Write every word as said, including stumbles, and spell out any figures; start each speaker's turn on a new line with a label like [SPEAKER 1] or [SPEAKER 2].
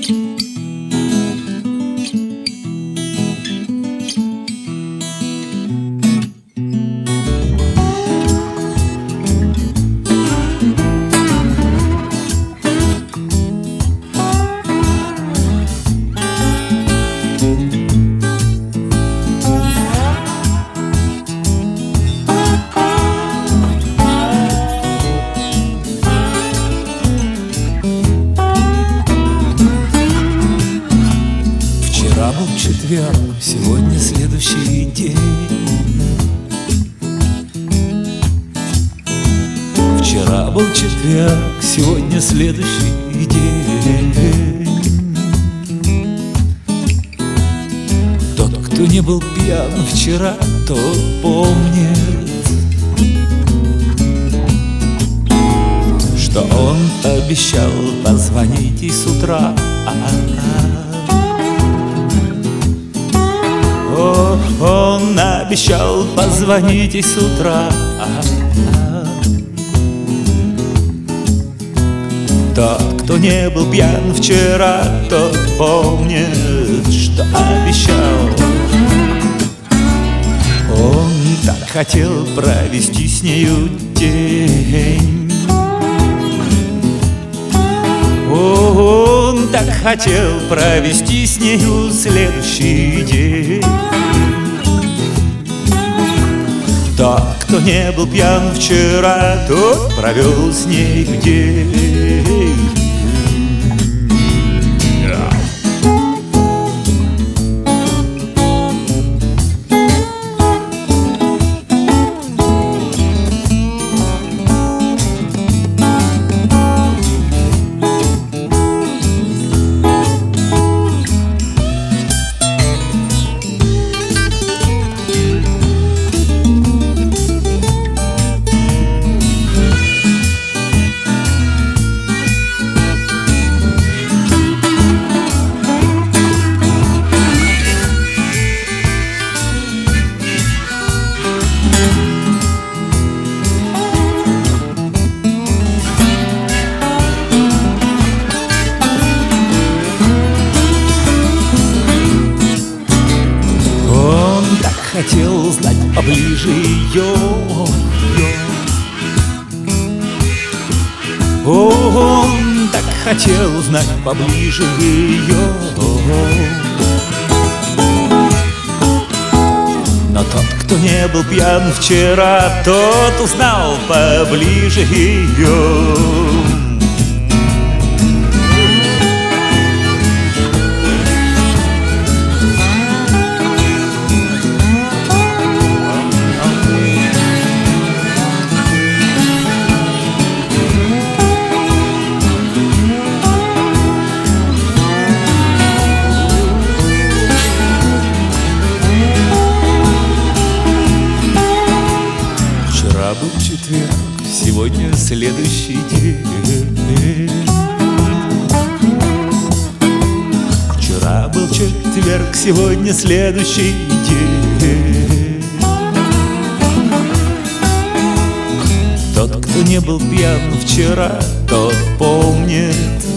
[SPEAKER 1] Вчера был четверг, сегодня следующий день. Вчера был четверг, сегодня следующий день. Тот, кто не был пьян вчера, тот помнит, что он обещал позвонить и с утра. О, он обещал позвонить и с утра. Тот, кто не был пьян вчера, тот помнит, что обещал. Он так хотел провести с нею день. Он так хотел провести с нею следующий день. Тот, кто не был пьян вчера, тот провел с ней день. Хотел знать поближе ее. Он так хотел узнать поближе ее. Но тот, кто не был пьян вчера, тот узнал поближе ее. Вчера был четверг, сегодня следующий день. Вчера был четверг, сегодня следующий день. Тот, кто не был пьян вчера, тот помнит,